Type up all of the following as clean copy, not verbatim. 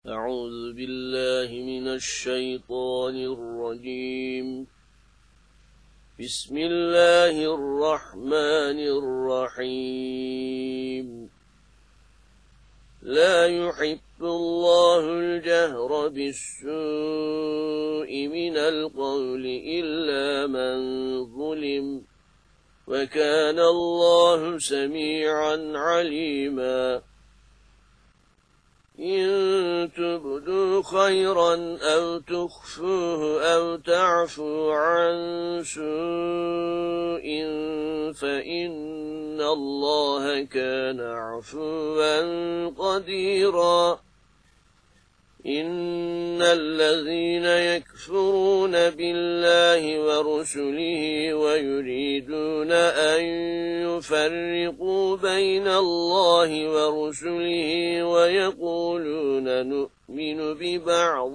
أعوذ بالله من الشيطان الرجيم. بسم الله الرحمن الرحيم. لا يحب الله الجهر بالسوء من القول إلا من ظلم، وكان الله سميعا عليما. إن تبدوا خيرا أو تخفوه أو تعفو عن سوء فإن الله كان عفوا قديرا. إن الذين يكفرون بالله ورسله ويريدون أن يفرقوا بين الله ورسله ويقولون نؤمن ببعض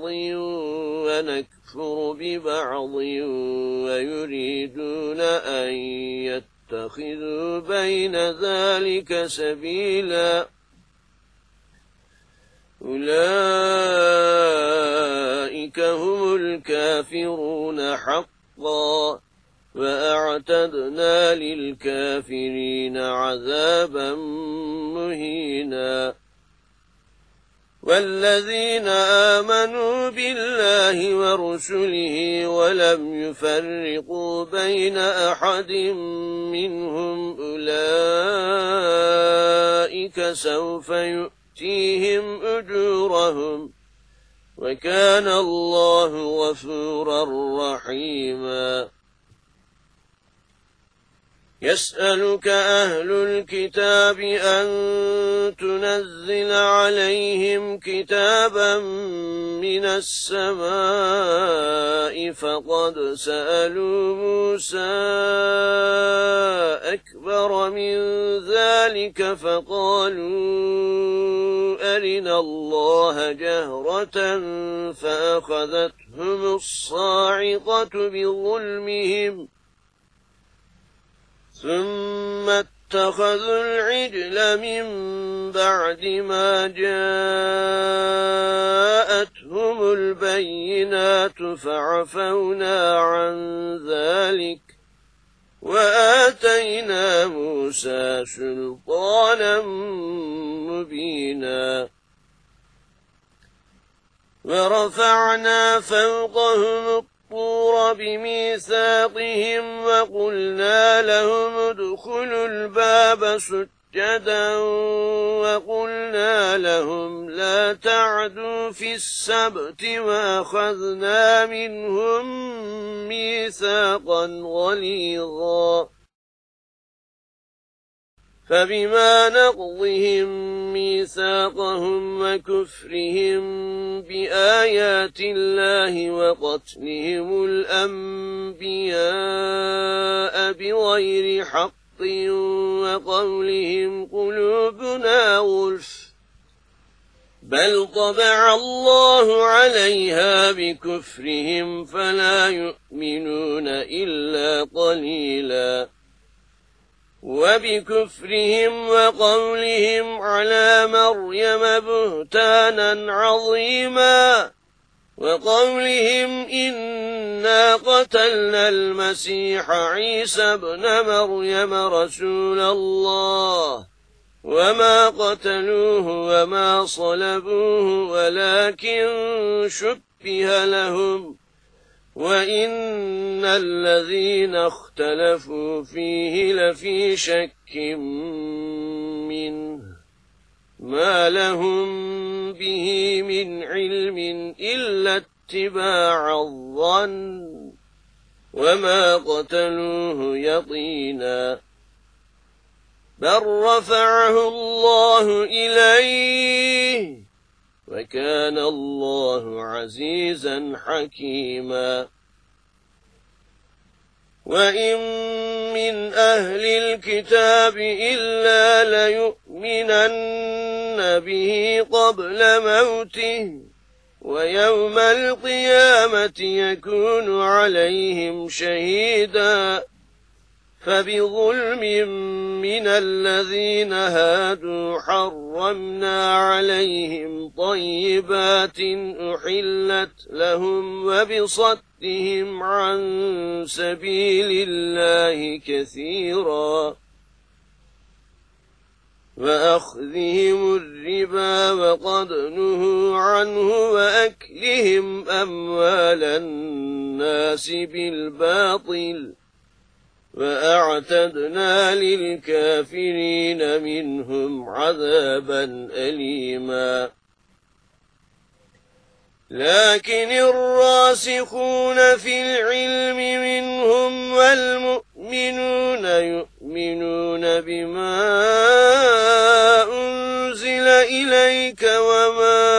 ونكفر ببعض ويريدون أن يتخذوا بين ذلك سبيلا، أولئك هم الكافرون حقا، وأعتدنا للكافرين عذابا مهينا. والذين آمنوا بالله ورسله ولم يفرقوا بين أحد منهم أولئك سوف يؤتيهم أجورهم، وكان الله غفورا رحيما. يسألك أهل الكتاب أن تنزل عليهم كتابا من السماء فقد سألوا موسى أكبر من ذلك فقالوا أرنا الله جهرة فأخذتهم الصاعقة بظلمهم ثم اتخذوا العجل من بعد ما جاءتهم البينات فعفونا عن ذلك وآتينا موسى سلطانا مبينا. ورفعنا فوقهم الطور بميثاقهم وقلنا لهم ادخلوا الباب سجدا وقلنا لهم لا تعدوا في السبت وأخذنا منهم ميثاقا غليظا. فبما نقضهم ميثاقهم وكفرهم بآيات الله وقتلهم الأنبياء بغير حق وقولهم قلوبنا غلف بل طبع الله عليها بكفرهم فلا يؤمنون إلا قليلا. وبكفرهم وقولهم على مريم بهتانا عظيما وقولهم إنا قتلنا المسيح عيسى ابن مريم رسول الله وما قتلوه وما صلبوه ولكن شبه لهم وإن الذين اختلفوا فيه لفي شك منه ما لهم به من علم إلا اتباع الظن وما قتلوه يقينا بل رفعه الله إليه وكان الله عزيزا حكيما. وإن من أهل الكتاب إلا ليؤمنن به قبل موته ويوم القيامة يكون عليهم شهيدا فبظلم من الذين هادوا حرمنا عليهم طيبات أحلت لهم وبصدهم عن سبيل الله كثيرا وأخذهم الربا وقد نهوا عنه وأكلهم أموال الناس بالباطل وأعتدنا للكافرين منهم عذابا أليما لكن الراسخون في العلم منهم والمؤمنون يؤمنون بما أنزل إليك وما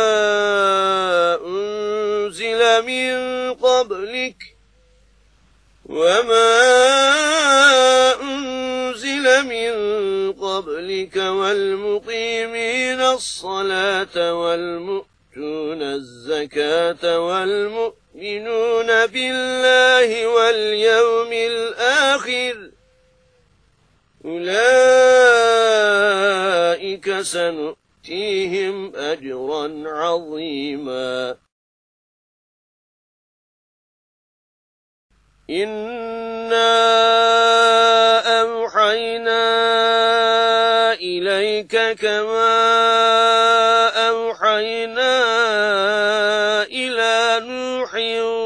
أنزل من قبلك والمقيمين الصلاة والمؤتون الزكاة والمؤمنون بالله واليوم الآخر أولئك سنؤتيهم أجرا عظيما إنا أوحينا إليك كما أوحينا إلى نوح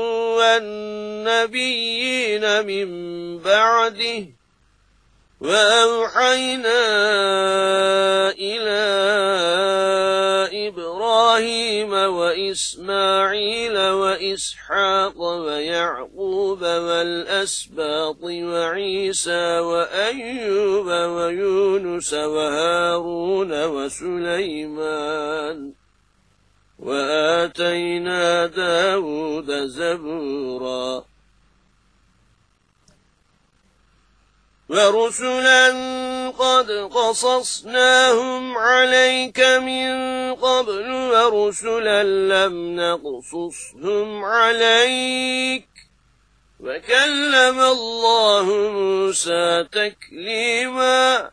والنبيين من بعده وأوحينا إلى إبراهيم وإسماعيل وإسحاق ويعقوب والأسباط وعيسى وأيوب ويونس وهارون وسليمان وآتينا داود زبورا ورسلا قد قصصناهم عليك من قبل ورسلا لم نقصصهم عليك وكلم الله موسى تكليما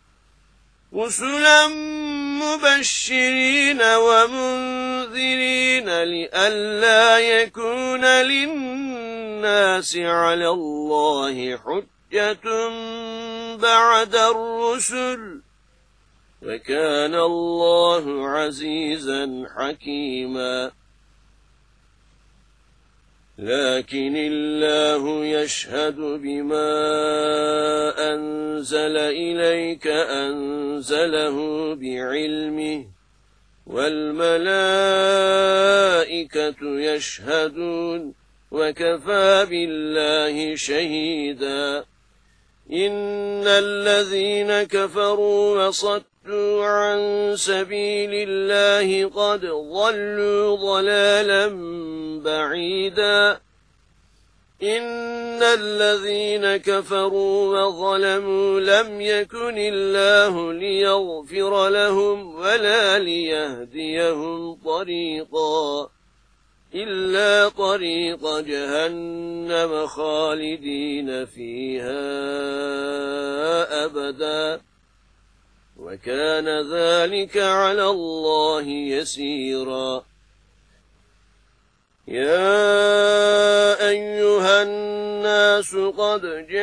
رسلا مبشرين ومنذرين لئلا يكون للناس على الله حجة بعد الرسل وكان الله عزيزا حكيما لكن الله يشهد بما أنزل إليك أنزله بعلمه والملائكة يشهدون وكفى بالله شهيدا إن الذين كفروا وصدوا عن سبيل الله قد ضلوا ضلالا بعيدا إن الذين كفروا وظلموا لم يكن الله ليغفر لهم ولا ليهديهم طريقا إلا طريق جهنم خالدين فيها أبدا وكان ذلك على الله يسيرا يا أيها الناس قد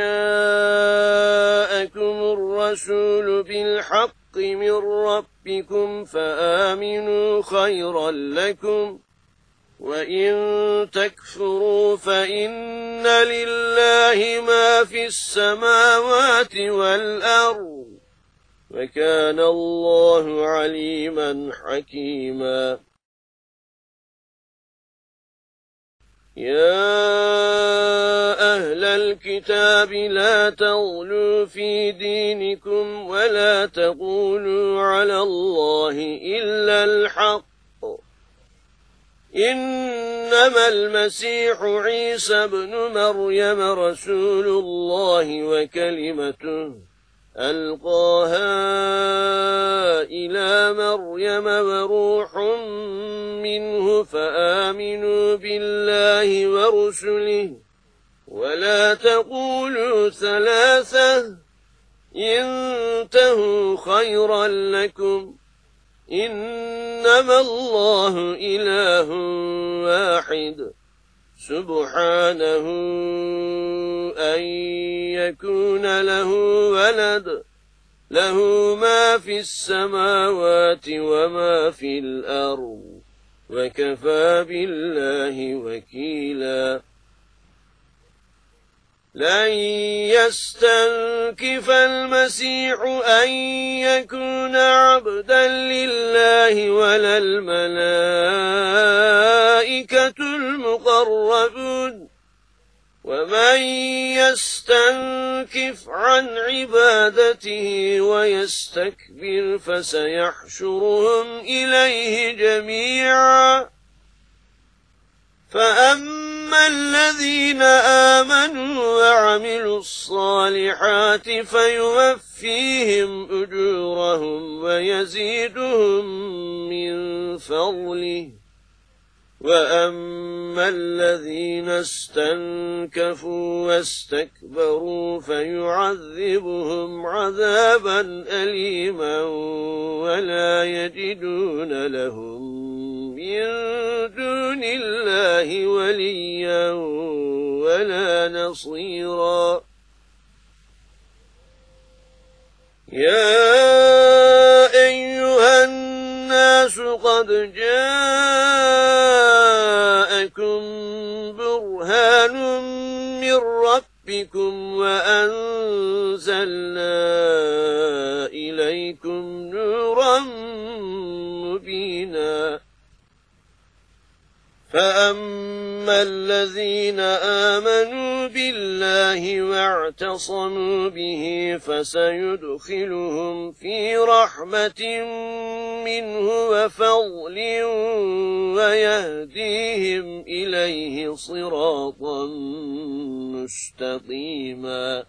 جاءكم الرسول بالحق من ربكم فآمنوا خيرا لكم وإن تكفروا فإن لله ما في السماوات والأرض وكان الله عليما حكيما يا أهل الكتاب لا تغلوا في دينكم ولا تقولوا على الله إلا الحق إنما المسيح عيسى ابن مريم رسول الله وكلمته ألقاها إلى مريم وروح منه فآمنوا بالله ورسله ولا تقولوا ثلاثة انتهوا خيرا لكم إنما الله إله واحد سبحانه أن يكون له ولد له ما في السماوات وما في الأرض وكفى بالله وكيلا لن يستنكف المسيح أن يكون عبدا لله ولا الملائكة المقربون ومن يستنكف عن عبادته ويستكبر فسيحشرهم إليه جميعا فأما الذين آمنوا وعملوا الصالحات فيوفيهم أجورهم ويزيدهم من فضله وأما الذين استنكفوا واستكبروا فيعذبهم عذابا أليما ولا يجدون لهم من دون الله وليا ولا نصيرا يا أيها الناس قد جاءكم برهان من ربكم وأنزلنا إليكم نورا مبينا فأما الذين آمنوا بالله واعتصموا به فسيدخلهم في رحمة منه وفضل ويهديهم إليه صراطا مستقيما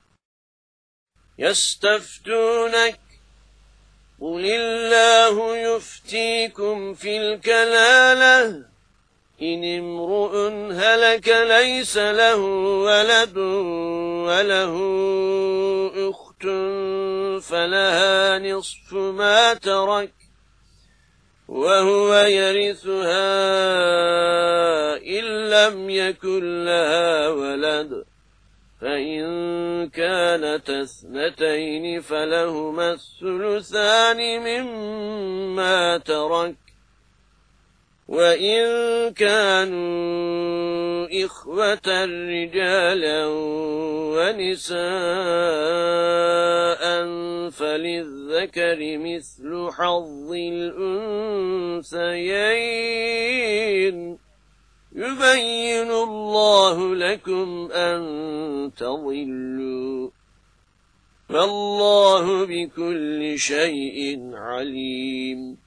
يستفتونك قل الله يفتيكم في الكلالة إن امرؤ هلك ليس له ولد وله أخت فلها نصف ما ترك وهو يرثها إن لم يكن لها ولد فإن كانت اثنتين فلهما الثلثان مما ترك وإن كانوا إخوة رجالا ونساء فللذكر مثل حظ الأنثيين يبين الله لكم أن تضلوا والله بكل شيء عليم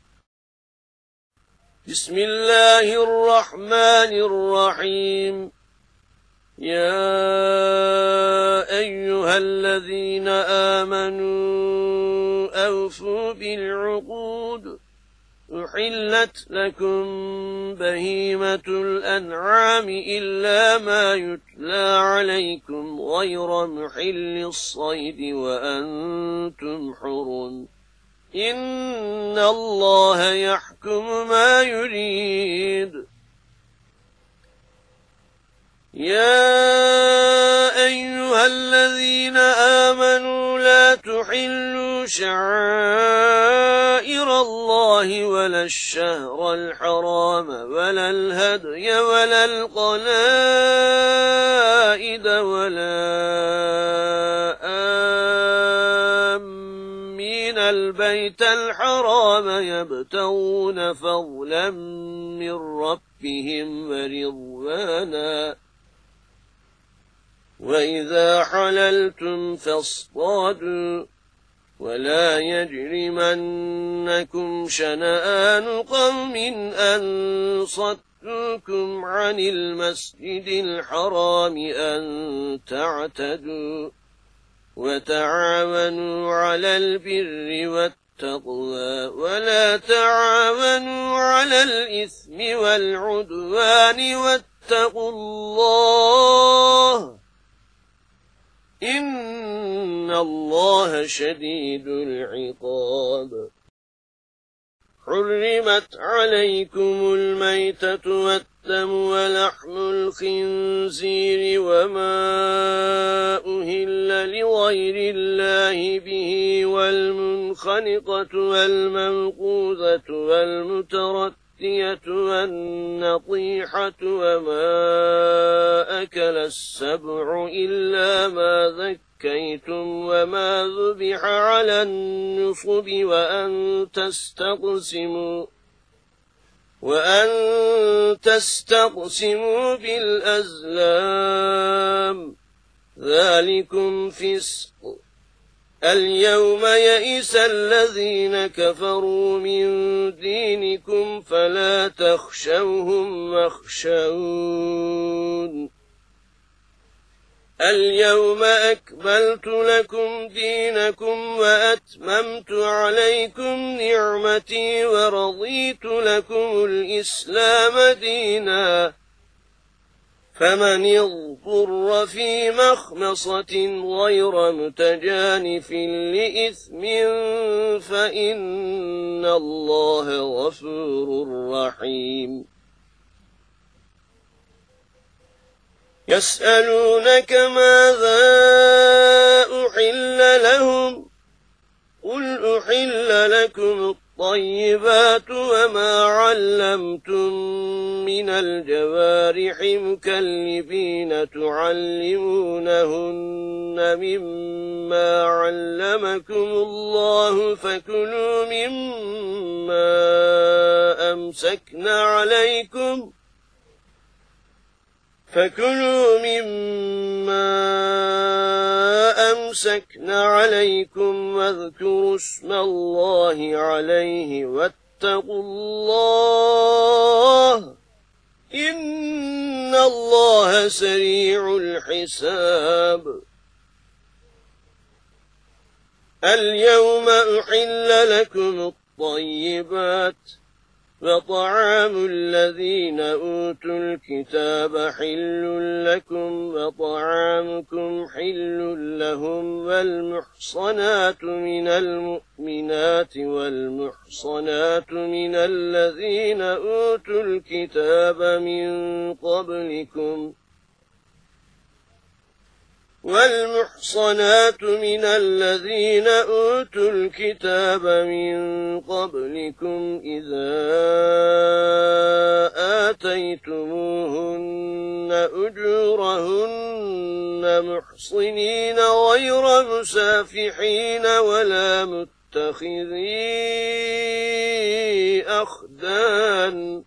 بسم الله الرحمن الرحيم يا أيها الذين آمنوا أوفوا بالعقود أحلت لكم بهيمة الأنعام إلا ما يتلى عليكم غير محل الصيد وأنتم حرم إن الله يحكم ما يريد يا أيها الذين آمنوا لا تحلوا شعائر الله ولا الشهر الحرام ولا الهدي ولا القلائد ولا آمين البيت الحرام يبتغون فضلا من ربهم ورضوانا وإذا حللتم فاصطادوا ولا يجرمنكم شنآن قوم أن صدوكم عن المسجد الحرام أن تعتدوا وتعاونوا على البر والتقوى ولا تعاونوا على الإثم والعدوان واتقوا الله إن الله شديد العقاب. حرمت عليكم الميتة والدم ولحم الخنزير وما أهل لغير الله به والمنخنقة والموقوذة والمتردية والنطيحة وما أكل السبع إلا ما ذكيتم وما ذبح على النصب وأن تستقسموا بالأزلام ذلكم فسق. اليوم يئس الذين كفروا من دينكم فلا تخشوهم واخشون. اليوم أكملت لكم دينكم وأتممت عليكم نعمتي ورضيت لكم الإسلام دينا. فمن اضطر في مخمصة غير متجانف لإثم فإن الله غفور رحيم. يسألونك ماذا أحل لهم قل أحل لكم الطيبات وما علمتم من الجوارح مكلبين تعلمونهن مما علمكم الله فكلوا مما أمسكن عليكم واذكروا اسم الله عليه واتقوا الله إن الله سريع الحساب. اليوم أحل لكم الطيبات وطعام الذين أوتوا الكتاب حل لكم وطعامكم حل لهم والمحصنات من المؤمنات والمحصنات من الذين أوتوا الكتاب من قبلكم إذا آتيتموهن أجورهن محصنين غير مسافحين ولا متخذي أخدان.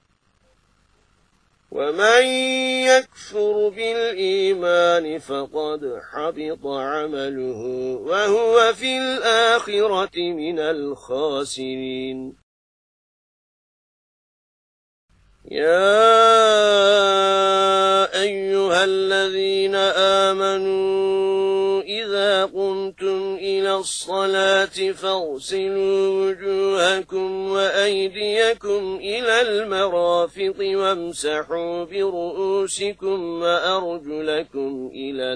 ومن يكفر بالإيمان فقد حبط عمله وهو في الآخرة من الخاسرين. يا أيها الذين آمنوا إذا قمتم إلى الصلاة فاغسلوا وجوهكم وأيديكم إلى المرافق وامسحوا برؤوسكم وأرجلكم إلى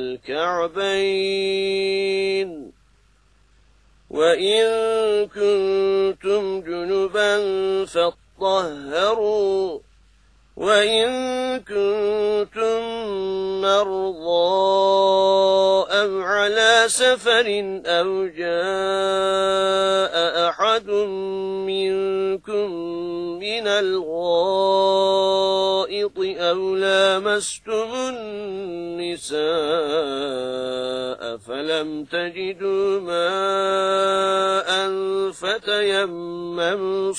الكعبين وإن كنتم جنبا فاطهروا وإن كنتم مرضى أو على سفر أو جاء أحد منكم من الغائط أو لامستم النساء فلم تجدوا ماء فتيمموا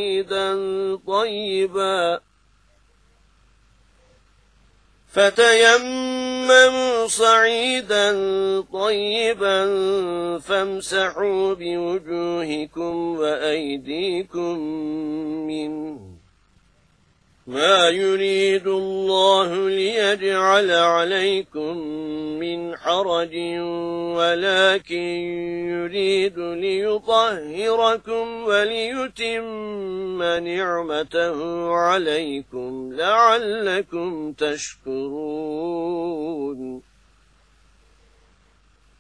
صعيدا طيبا فامسحوا بوجوهكم وأيديكم منه ما يريد الله ليجعل عليكم من حرج ولكن يريد ليطهركم وليتم نعمته عليكم لعلكم تشكرون.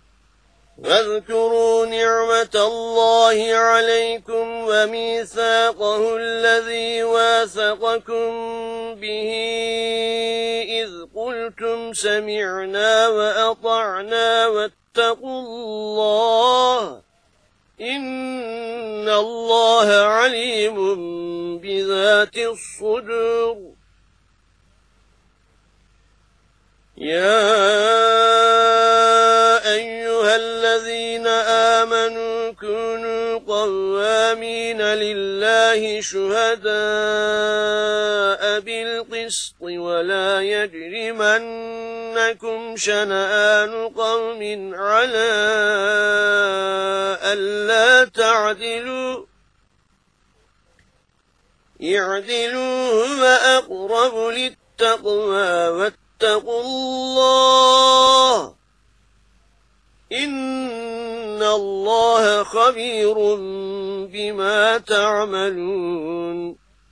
واذكروا نعمة الله عليكم وميثاقه الذي واثقكم به إذ قلتم سمعنا وأطعنا واتقوا الله إن الله عليم بذات الصدور يا أيها الذين آمنوا كونوا قوامين لله شهداء بالقسط ولا يجرمنكم شنآن قوم على ألا تعدلوا اعدلوا هو أقرب للتقوى واتقوا الله إن الله خبير بما تعملون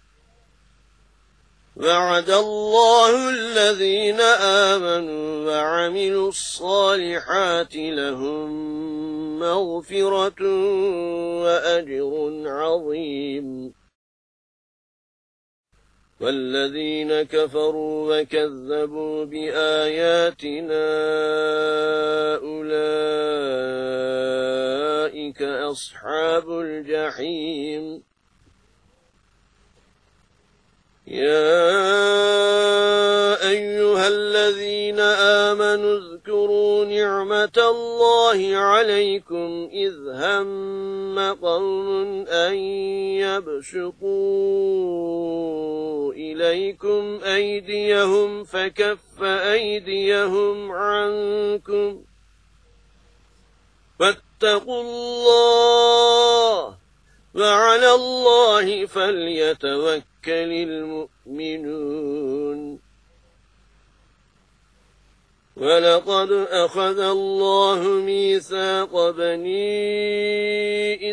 وعد الله الذين آمنوا وعملوا الصالحات لهم مغفرة وأجر عظيم والذين كفروا وكذبوا بآياتنا أولئك أصحاب الجحيم يا أيها الذين آمنوا اذكروا نعمة الله عليكم إذ هم قوم أن يبسطوا إليكم أيديهم فكف أيديهم عنكم فاتقوا الله وعلى الله فليتوكل المؤمنون ولقد أخذ الله ميثاق بني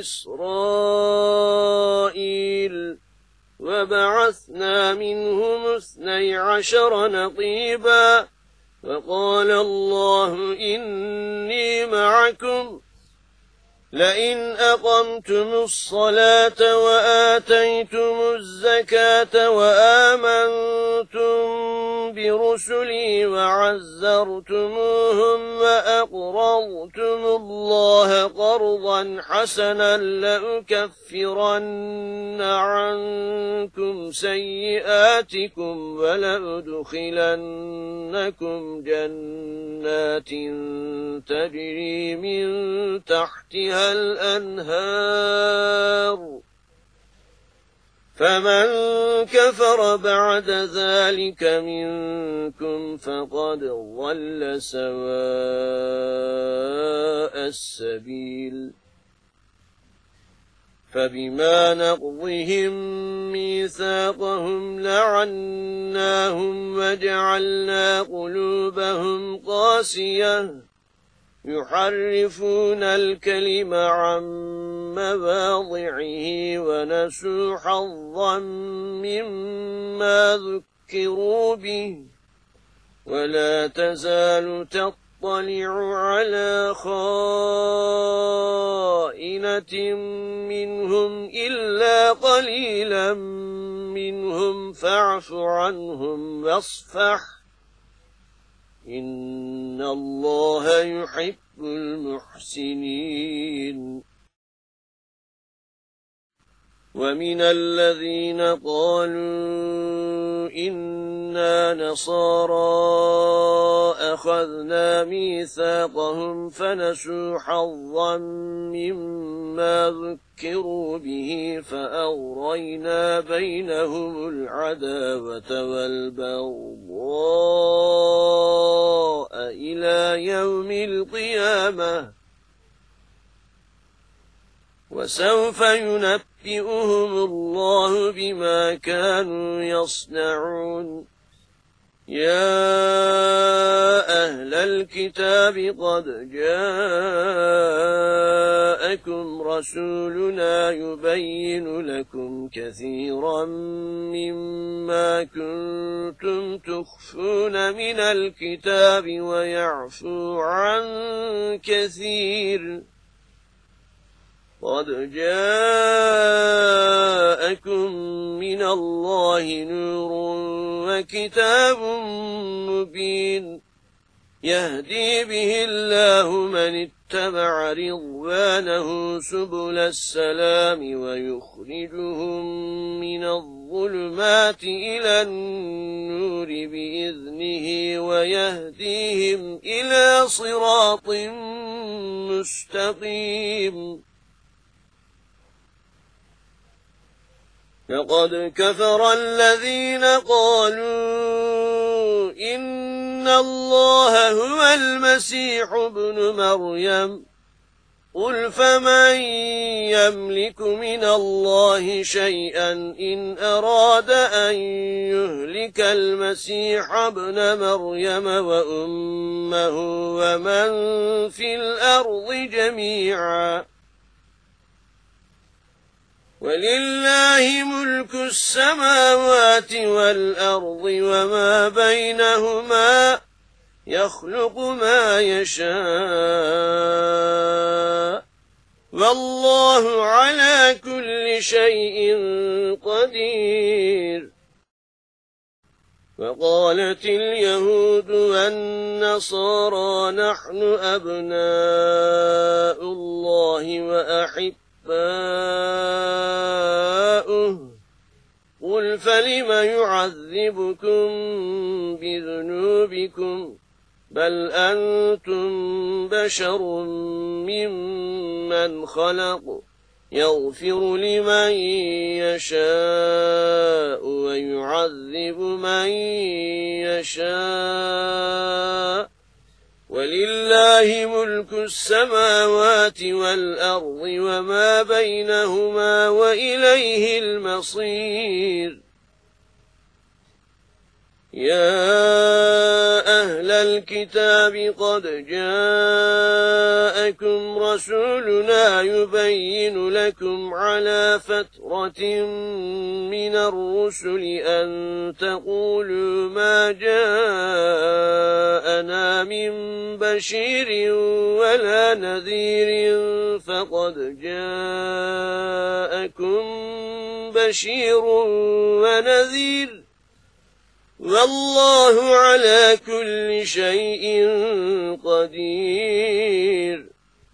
إسرائيل وبعثنا منهم 12 نقيبا وقال الله إني معكم لئن أقمتم الصلاة وآتيتم الزكاة وآمنتم برسلي وعزرتموهم وأقرضتم الله قرضا حسنا لأكفرن عنكم سيئاتكم ولأدخلنكم جنات تجري من تحتها الأنهار فمن كفر بعد ذلك منكم فقد ضل سواء السبيل فبما نقضهم ميثاقهم لعناهم وجعلنا قلوبهم قاسية يحرفون الكلم عن مواضعه ونسوا حظا مما ذكروا به ولا تزال تطلع على خائنة منهم إلا قليلا منهم فاعف عنهم واصفح إن الله يحب المحسنين ومن الذين قالوا إنا نصارى أخذنا ميثاقهم فنسوا حظا مما ذكروا به فأغرينا بينهم العداوة والبغضاء إلى يوم القيامة وسوف ينبئهم الله بما كانوا يصنعون يا أهل الكتاب قد جاءكم رسولنا يبين لكم كثيرا مما كنتم تخفون من الكتاب ويعفو عن كثير قد جاءكم من الله نور وكتاب مبين يهدي به الله من اتبع رضوانه سبل السلام ويخرجهم من الظلمات إلى النور بإذنه ويهديهم إلى صراط مستقيم لقد كفر الذين قالوا إن الله هو المسيح ابن مريم قل فمن يملك من الله شيئا إن أراد أن يهلك المسيح ابن مريم وأمه ومن في الأرض جميعا ولله ملك السماوات والأرض وما بينهما يخلق ما يشاء والله على كل شيء قدير وقالت اليهود والنصارى نحن أبناء الله وأحباؤه قل فلم يعذبكم بذنوبكم بل أنتم بشر ممن خلق يغفر لمن يشاء ويعذب من يشاء ولله ملك السماوات والأرض وما بينهما وإليه المصير يا أهل الكتاب قد جاءكم رسولنا يبين لكم على فترة من الرسل أن تقولوا ما جاءنا من بشير ولا نذير فقد جاءكم بشير ونذير والله على كل شيء قدير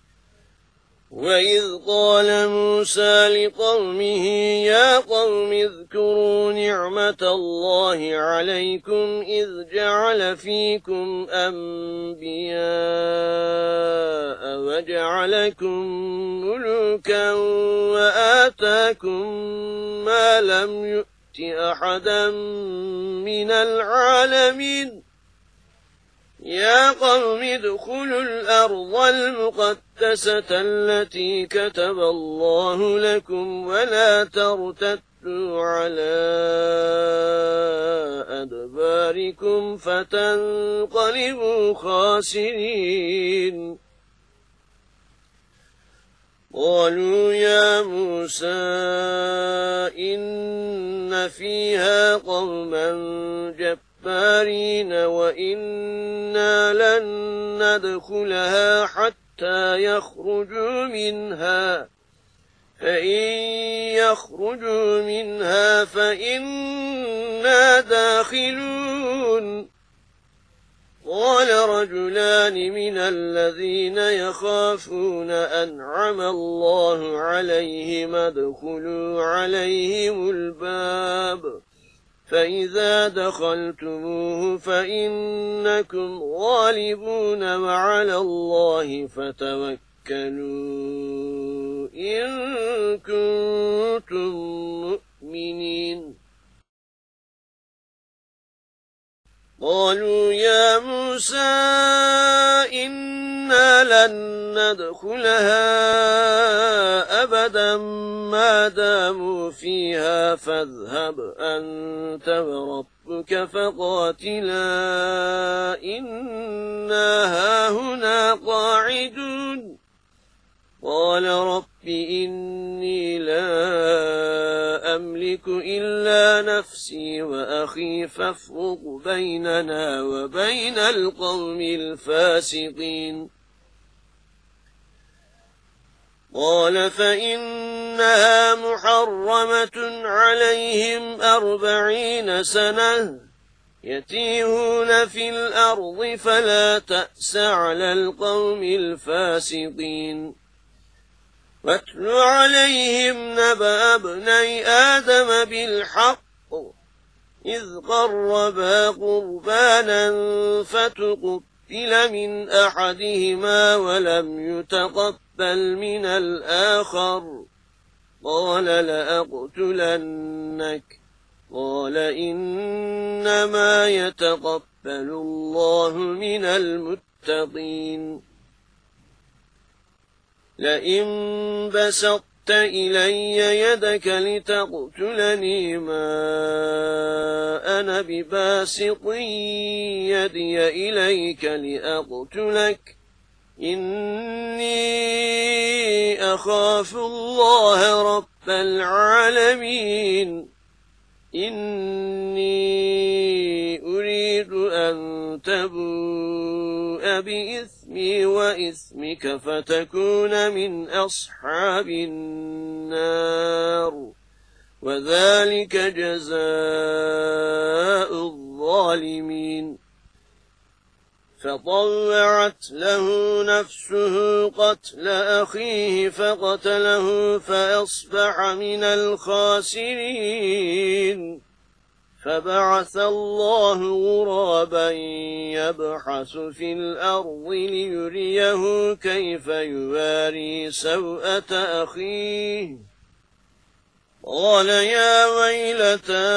وإذ قال موسى لقومه يا قوم اذكروا نعمة الله عليكم إذ جعل فيكم أنبياء وجعلكم ملوكا وآتاكم ما لم يؤت أحدا من العالمين يا قوم ادخلوا الأرض المقدسة التي كتب الله لكم ولا ترتدوا على أدباركم فتنقلبوا خاسرين قالوا يا موسى إن فيها قوما جبارين وإنا لن ندخلها حتى يخرجوا منها فإن يخرجوا منها فإنا داخلون قال رجلان من الذين يخافون أنعم الله عليهم ادخلوا عليهم الباب فإذا دخلتموه فإنكم غالبون وعلى الله فتوكلوا إن كنتم مؤمنين قالوا يا موسى إنا لن ندخلها أبدا ما داموا فيها فاذهب أنت وربك فقاتلا إنا هاهنا قاعدون قال رب إني لا أملك إلا نفسي وأخي فافرق بيننا وبين القوم الفاسقين قال فإنها محرمة عليهم 40 سنة يتيهون في الأرض فلا تأس على القوم الفاسقين واتل عليهم نبأ ابني آدم بالحق إذ قربا قربانا فتقبل من أحدهما ولم يتقبل من الآخر قال لأقتلنك قال إنما يتقبل الله من المتقين لئن بسطت إلي يدك لتقتلني ما أنا بباسط يدي إليك لأقتلك إني أخاف الله رب العالمين إني أريد أن تبوء بإثمي وإثمك فتكون من أصحاب النار وذلك جزاء الظالمين فطوعت له نفسه قتل أخيه فقتله فأصبح من الخاسرين فبعث الله غرابا يبحث في الأرض ليريه كيف يواري سوءة أخيه قال يا ويلتى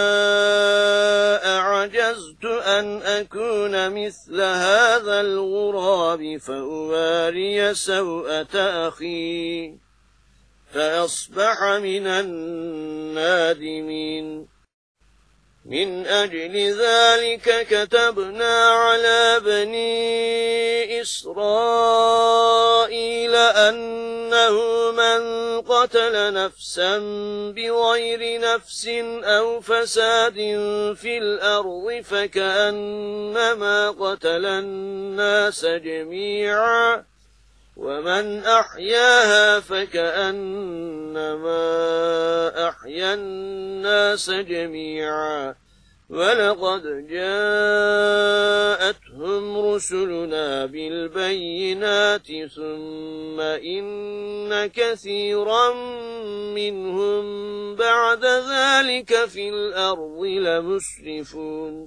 أعجزت أن أكون مثل هذا الغراب فأواري سوءة أخي فأصبح من النادمين من أجل ذلك كتبنا على بني إسرائيل أنه من قتل نفسا بغير نفس أو فساد في الأرض فكأنما قتل الناس جميعا ومن أحياها فكأنما أحيا الناس جميعا ولقد جاءتهم رسلنا بالبينات ثم إن كثيرا منهم بعد ذلك في الأرض لمسرفون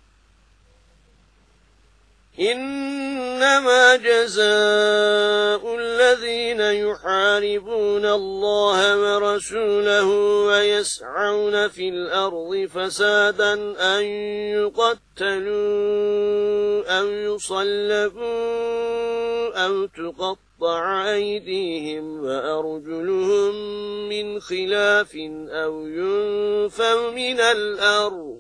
إنما جزاء الذين يحاربون الله ورسوله ويسعون في الأرض فسادا أن يقتلوا أو يصلبوا أو تقطع أيديهم وأرجلهم من خلاف أو ينفوا من الأرض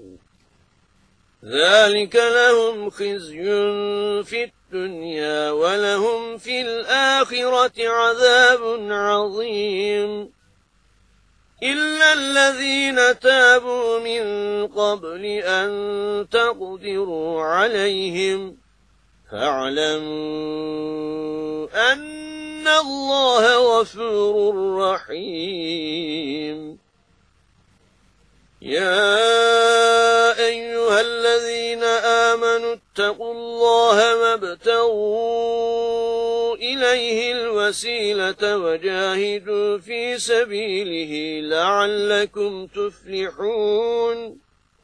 ذلك لهم خزي في الدنيا ولهم في الآخرة عذاب عظيم إلا الذين تابوا من قبل أن تقدروا عليهم فاعلموا أن الله غفور رحيم يا أيها الذين آمنوا اتقوا الله وابتغوا إليه الوسيلة وجاهدوا في سبيله لعلكم تفلحون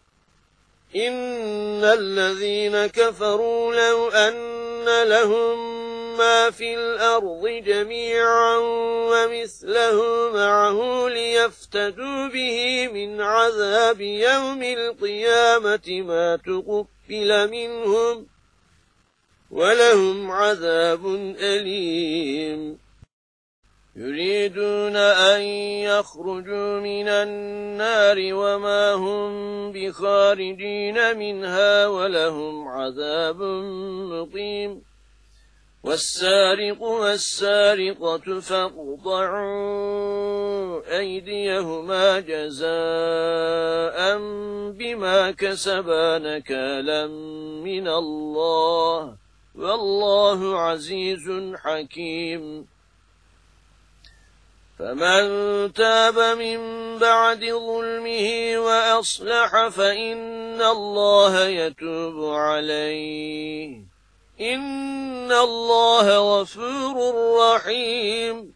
إن الذين كفروا لو أن لهم ما في الأرض جميعا ومثله معه ليفتدوا به من عذاب يوم القيامة ما تقبل منهم ولهم عذاب أليم يريدون أن يخرجوا من النار وما هم بخارجين منها ولهم عذاب مقيم والسارق والسارقة فاقطعوا أيديهما جزاء بما كسبا نكالا من الله والله عزيز حكيم فمن تاب من بعد ظلمه وأصلح فإن الله يتوب عليه إن الله غفور رحيم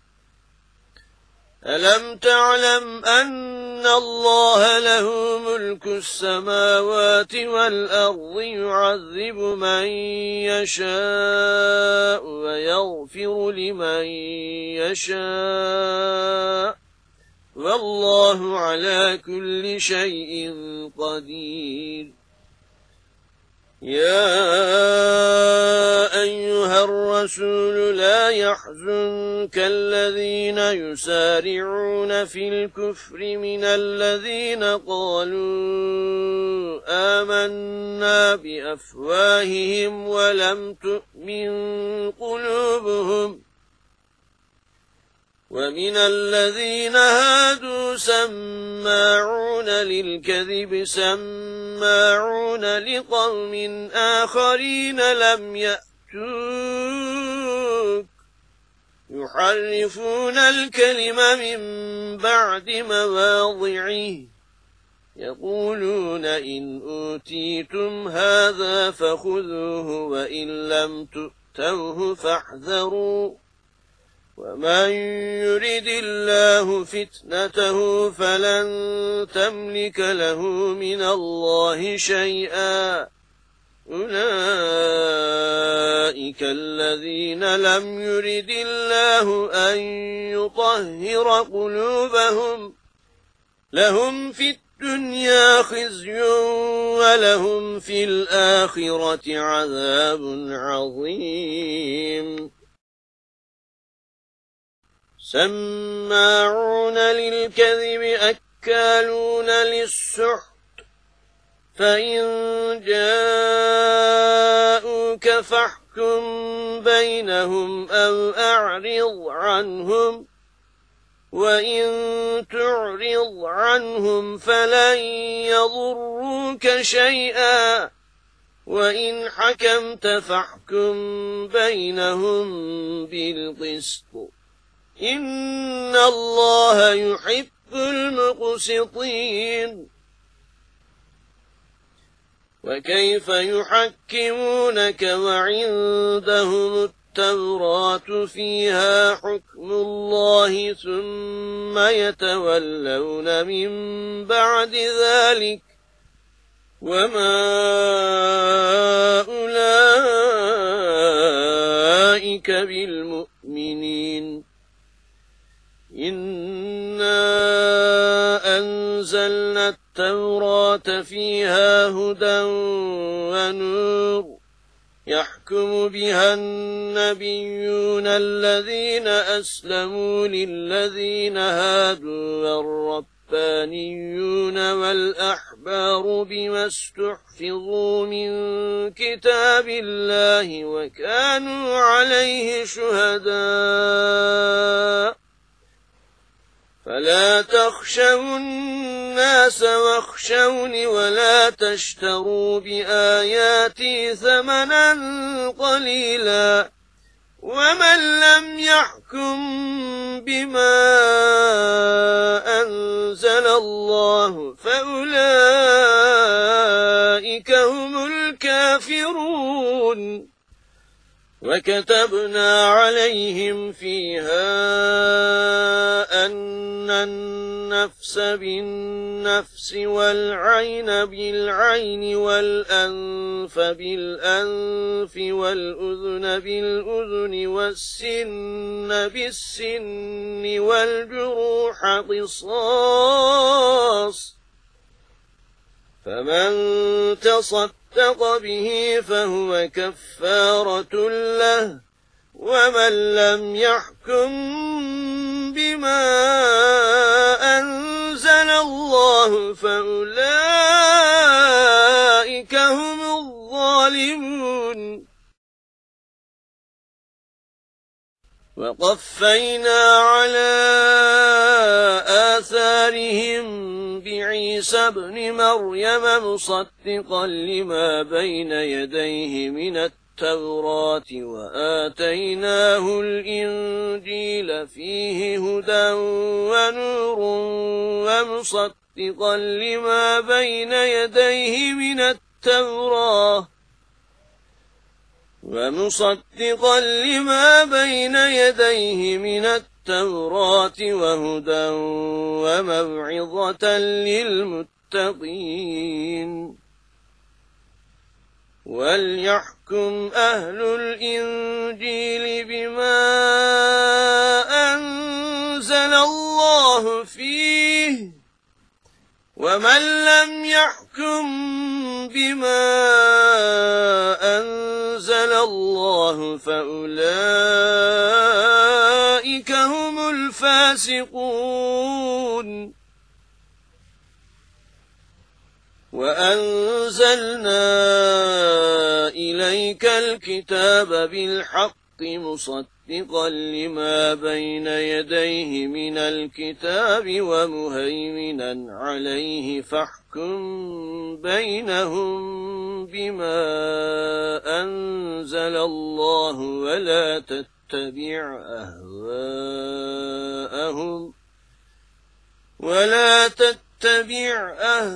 ألم تعلم أن الله له ملك السماوات والأرض يعذب من يشاء ويغفر لمن يشاء والله على كل شيء قدير يا أيها الرسول لا يحزنك الذين يسارعون في الكفر من الذين قالوا آمنا بأفواههم ولم تؤمن قلوبهم ومن الذين هادوا سماعون للكذب سماعون لقوم آخرين لم يأتوك يحرفون الكلم من بعد مواضعه يقولون إن أوتيتم هذا فخذوه وإن لم تؤتوه فاحذروا ومن يرد الله فتنته فلن تملك له من الله شيئا أولئك الذين لم يرد الله أن يطهر قلوبهم لهم في الدنيا خزي ولهم في الآخرة عذاب عظيم سماعون للكذب أكالون للسحت فإن جاءوك فاحكم بينهم أو أعرض عنهم وإن تعرض عنهم فلن يضروك شيئا وإن حكمت فاحكم بينهم بالقسط إن الله يحب المقسطين وكيف يحكمونك وعندهم التوراة فيها حكم الله ثم يتولون من بعد ذلك وما أولئك بالمؤمنين إنا أنزلنا التوراة فيها هدى ونور يحكم بها النبيون الذين أسلموا للذين هادوا والربانيون والأحبار بما استحفظوا من كتاب الله وكانوا عليه شهداء فلا تخشوا الناس واخشوني ولا تشتروا بآياتي ثمنا قليلا ومن لم يحكم بما أنزل الله فأولئك هم الكافرون وكتبنا عليهم فيها أن النفس بالنفس والعين بالعين والأنف بالأنف والأذن بالأذن والسن بالسن والجروح قصاص فمن تصدق تصدق به فهو كفارة له ومن لم يحكم بما أنزل الله فأولئك هم الظالمون وقفينا على آثارهم بعيسى ابن مريم مصدقا لما بين يديه من التوراة وآتيناه الإنجيل فيه هدى ونور ومصدقا لما بين يديه من التوراة وهدى وموعظة للمتقين وليحكم أهل الإنجيل بما أنزل الله فيه ومن لم يحكم بما أنزل الله فأولئك هم الفاسقون وأنزلنا إليك الكتاب بالحق مصدقا لما بين يديه من الكتاب ومهيمنا عليه فاحكم بينهم بما أنزل الله ولا تتبع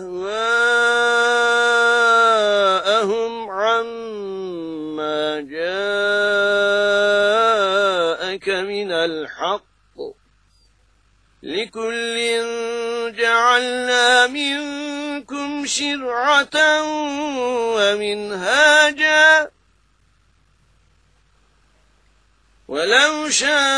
أهواءهم عما جاءك من الحق لكل جعلنا منكم شرعة ومنهاجا ولو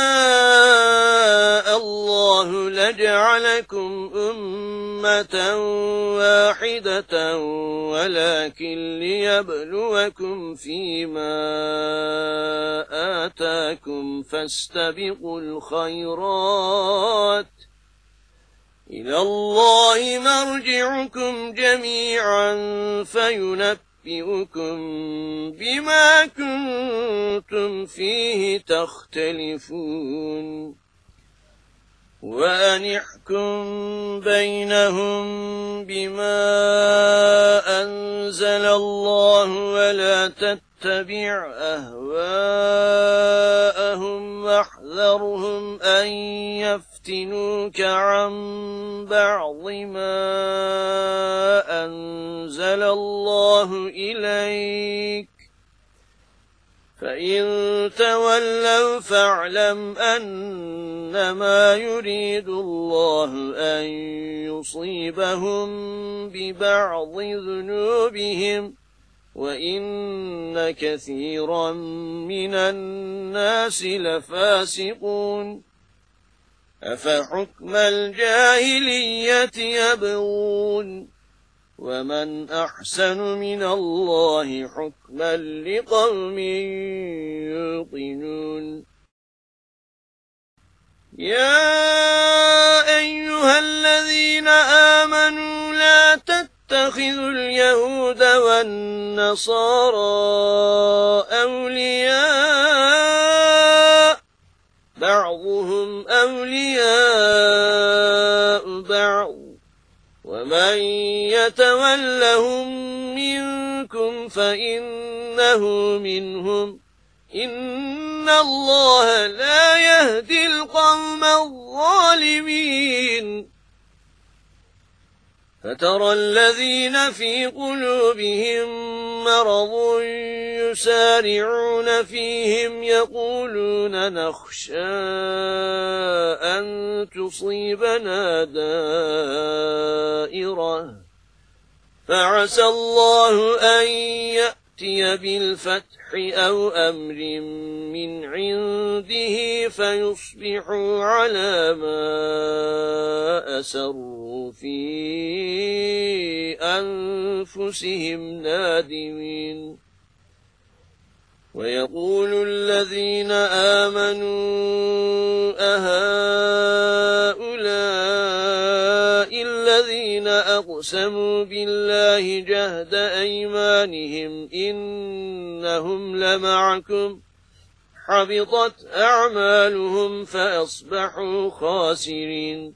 شاء الله لجعلكم أمة واحدة ولكن ليبلوكم فيما آتاكم فاستبقوا الخيرات إلى الله مرجعكم جميعا فينبئكم بما كنتم فيه تختلفون وأن احكم بينهم بما أنزل الله ولا تتبع أهواءهم واحذرهم أن يفتنوك عن بعض ما أنزل الله إليك فإن تولوا فاعلم أنما يريد الله أن يصيبهم ببعض ذنوبهم وإن كثيرا من الناس لفاسقون أفحكم الجاهلية يبغون ومن أحسن من الله حكما لقوم يوقنون يا أيها الذين آمنوا لا تتخذوا اليهود والنصارى أولياء بعضهم أولياء بعض ومن يتولهم منكم فإنه منهم إن الله لا يهدي القوم الظالمين فترى الذين في قلوبهم مرض يسارعون فيهم يقولون نخشى أن تصيبنا دائرة فعسى الله أن يأتي يأتي بالفتح أو أمر من عنده فيصبحوا على ما أسروا في أنفسهم نادمين ويقول الذين آمنوا أهؤلاء الذين أقسموا بالله جهد أيمانهم إنهم لمعكم حبطت أعمالهم فأصبحوا خاسرين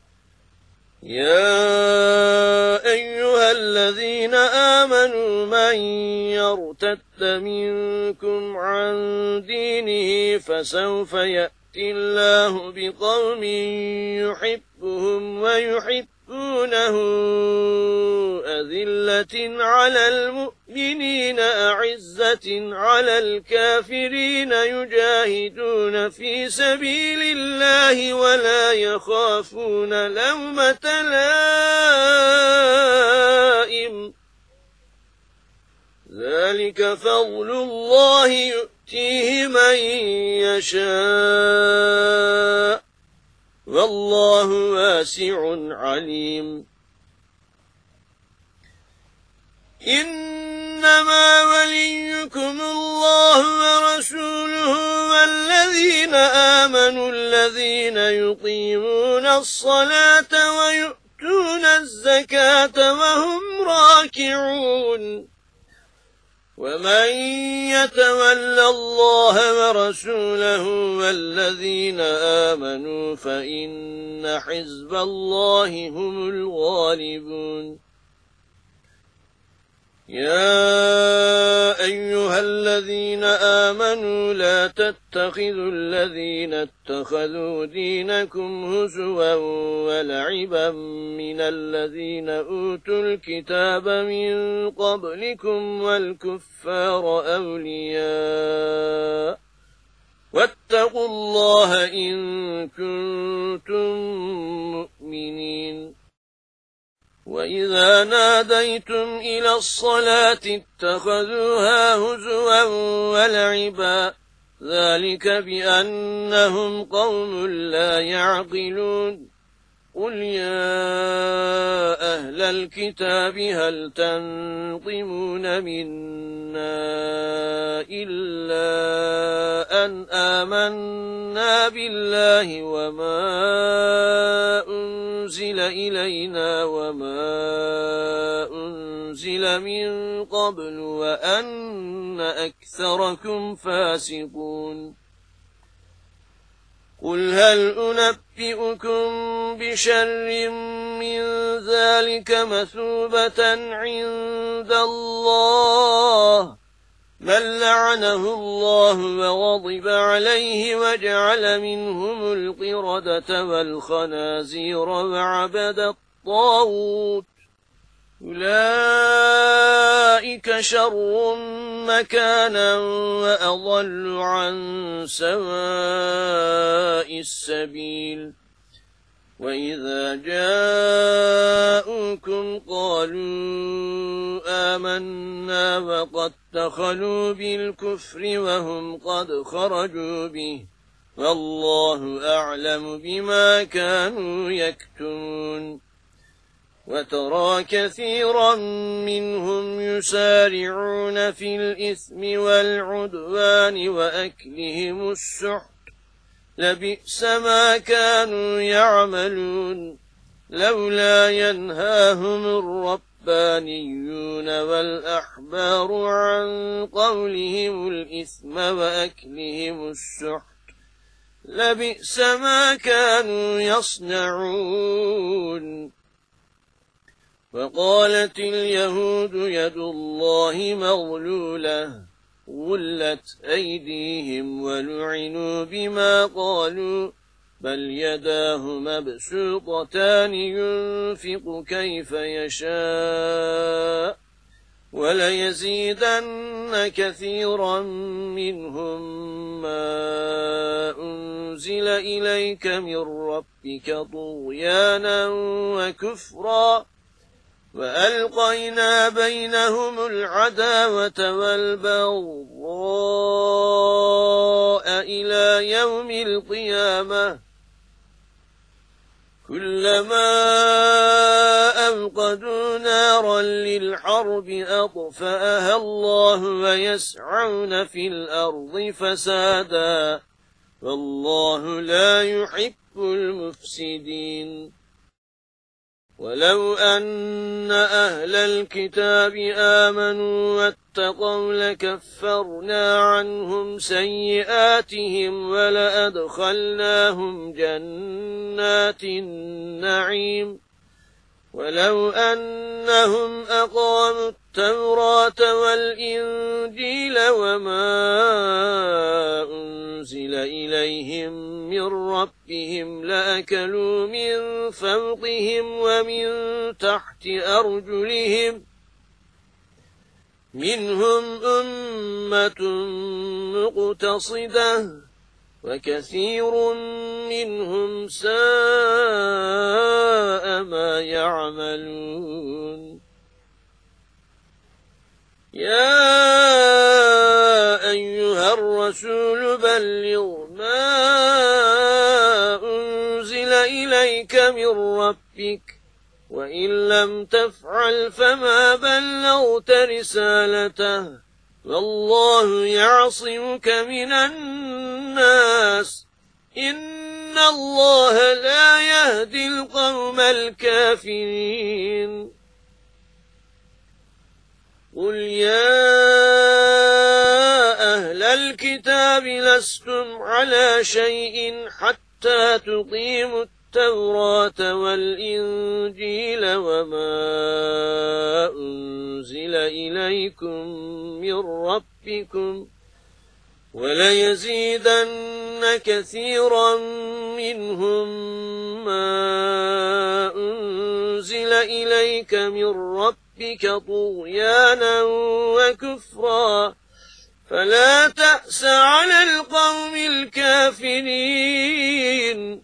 يا أيها الذين آمنوا من يرتد منكم عن دينه فسوف يأتي الله بقوم يحبهم ويحبونه أذلة على المؤمنين أعزة على الكافرين يجاهدون في سبيل الله ولا يخافون لومة لائم ذلك فضل الله يؤتيه من يشاء والله واسع عليم إنما وليكم الله ورسوله والذين آمنوا الذين يقيمون الصلاة ويؤتون الزكاة وهم راكعون ومن يتول الله ورسوله والذين آمنوا فإن حزب الله هم الغالبون يا أيها الذين آمنوا لا تتخذوا الذين اتخذوا دينكم هزوا ولعبا من الذين أوتوا الكتاب من قبلكم والكفار أولياء واتقوا الله إن كنتم مؤمنين وإذا ناديتم إلى الصلاة اتخذوها هزوا ولعبا ذلك بأنهم قوم لا يعقلون قل يا أهل الكتاب هل تنقمون منا إلا أن آمنا بالله وما أنزل إلينا وما أنزل من قبل وأن أكثركم فاسقون قل هل أنبئكم بشر من ذلك مثوبة عند الله من لعنه الله وغضب عليه وجعل منهم القردة والخنازير وعبد الطاغوت أولئك شر مكانا وأضل عن سواء السبيل وإذا جاءوكم قالوا آمنا وقد دخلوا بالكفر وهم قد خرجوا به والله أعلم بما كانوا يكتمون وترى كثيرا منهم يسارعون في الإثم والعدوان وأكلهم السحت لبئس ما كانوا يعملون لولا ينهاهم الربانيون والأحبار عن قولهم الإثم وأكلهم السحت لبئس ما كانوا يصنعون وقالت اليهود يد الله مغلولة غلت أيديهم ولعنوا بما قالوا بل يداه مبسوطتان ينفق كيف يشاء وليزيدن كثيرا منهم ما أنزل إليك من ربك طغيانا وكفرا وألقينا بينهم العداوة والبغضاء إلى يوم القيامة كلما أوقدوا نارا للحرب أطفأها الله ويسعون في الأرض فسادا والله لا يحب المفسدين ولو أن أهل الكتاب آمنوا واتقوا لكفرنا عنهم سيئاتهم ولأدخلناهم جنات النعيم ولو أنهم أقاموا التوراة والإنجيل وما أنزل إليهم من ربهم لأكلوا من فوقهم ومن تحت أرجلهم منهم أمة مقتصدة وكثير منهم ساء ما يعملون يا أيها الرسول بلغ ما أنزل إليك من ربك وإن لم تفعل فما بلغت رسالته والله يعصمك من الناس إن الله لا يهدي القوم الكافرين قل يا أهل الكتاب لستم على شيء حتى تقيموا التوراة والإنجيل وما أنزل إليكم من ربكم وليزيدن كثيرا منهم ما أنزل إليك من ربك طغيانا وكفرا فلا تأس على القوم الكافرين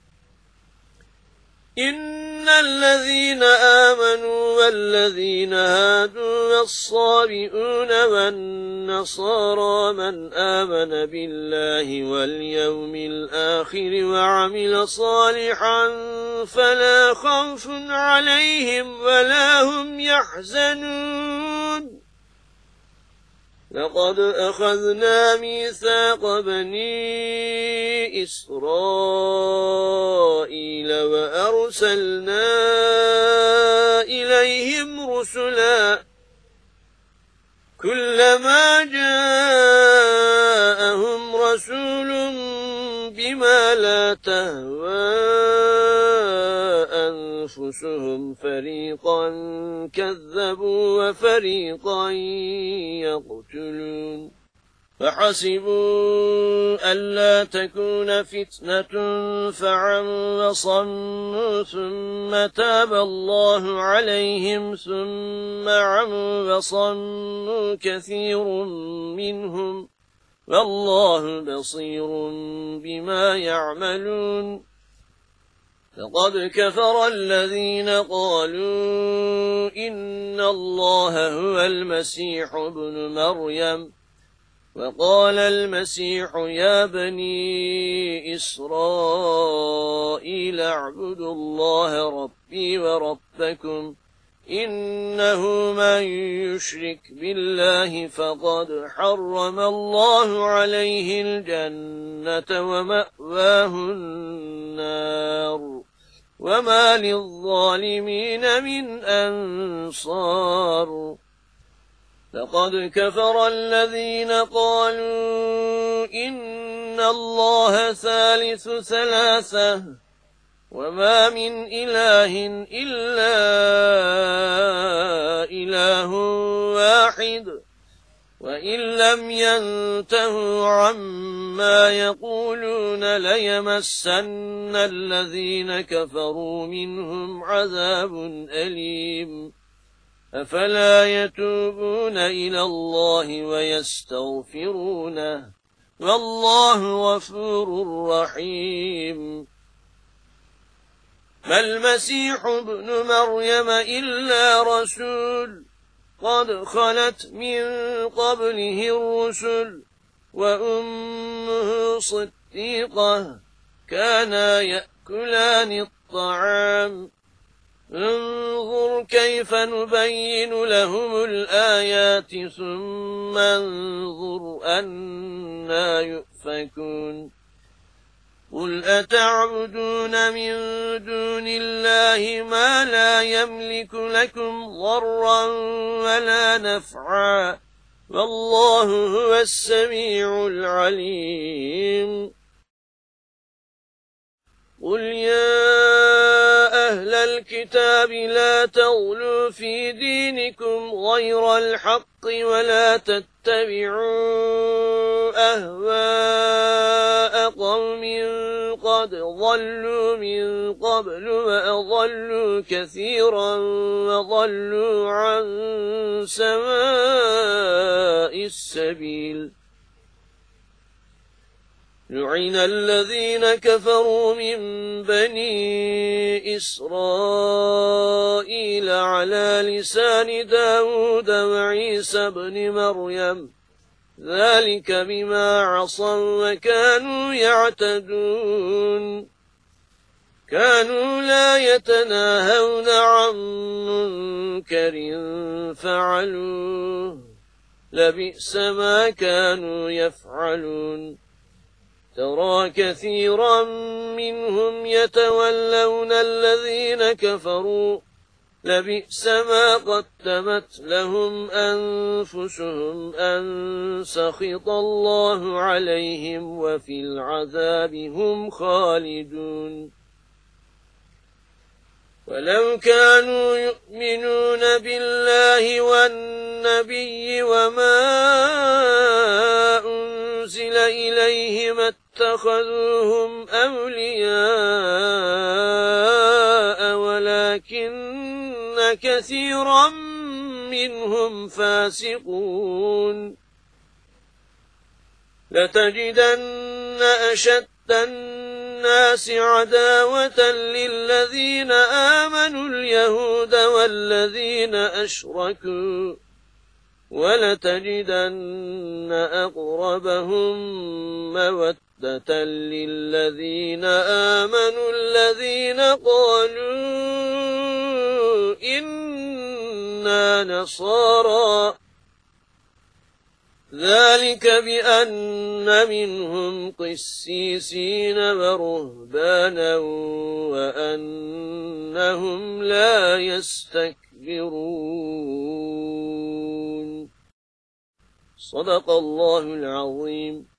إن الذين آمنوا والذين هادوا والصابئون والنصارى من آمن بالله واليوم الآخر وعمل صالحا فلا خوف عليهم ولا هم يحزنون لقد أخذنا ميثاق بني إسرائيل وأرسلنا إليهم رسلا كلما جاءهم رسول بما لا تهوى أنفسهم فريقا كذبوا وفريقا يقتلون فحسبوا ألا تكون فتنة فعموا وصموا ثم تاب الله عليهم ثم عموا وصموا كثير منهم والله بصير بما يعملون لقد كفر الذين قالوا إن الله هو المسيح ابن مريم وقال المسيح يا بني إسرائيل اعبدوا الله ربي وربكم إنه من يشرك بالله فقد حرم الله عليه الجنة ومأواه النار وما للظالمين من أنصار لقد كفر الذين قالوا إن الله ثالث ثلاثة وما من إله إلا إله واحد وإن لم ينتهوا عما يقولون ليمسن الذين كفروا منهم عذاب أليم أفلا يتوبون إلى الله ويستغفرونه والله غفور رحيم ما المسيح ابن مريم إلا رسول قد خلت من قبله الرسل وأمه صديقة كانا يأكلان الطعام انظر كيف نبين لهم الآيات ثم انظر أنا يؤفكون قل أتعبدون من دون الله ما لا يملك لكم ضرا ولا نفعا والله هو السميع العليم قل يا أهل الكتاب لا تغلوا في دينكم غير الحق ولا تتبعوا أهواء قوم قد ضلوا من قبل وأضلوا كثيرا وضلوا عن سواء السبيل لعن الذين كفروا من بني إسرائيل على لسان داود وعيسى بن مريم ذلك بما عصوا وكانوا يعتدون كانوا لا يتناهون عن منكر فعلوه لبئس ما كانوا يفعلون ترى كثيرا منهم يتولون الذين كفروا لبئس ما قدمت لهم أنفسهم أن سخط الله عليهم وفي العذاب هم خالدون ولو كانوا يؤمنون بالله والنبي وما أنزل إليه ما اتخذوهم أولياء ولكن كثيرا منهم فاسقون لتجدن أشد الناس عداوة للذين آمنوا اليهود والذين أشركوا ولتجدن أقربهم مودة للذين آمنوا الذين قالوا إنا نصارى ذلك بأن منهم قسيسين ورهبانا وأنهم لا يستكبرون صدق الله العظيم.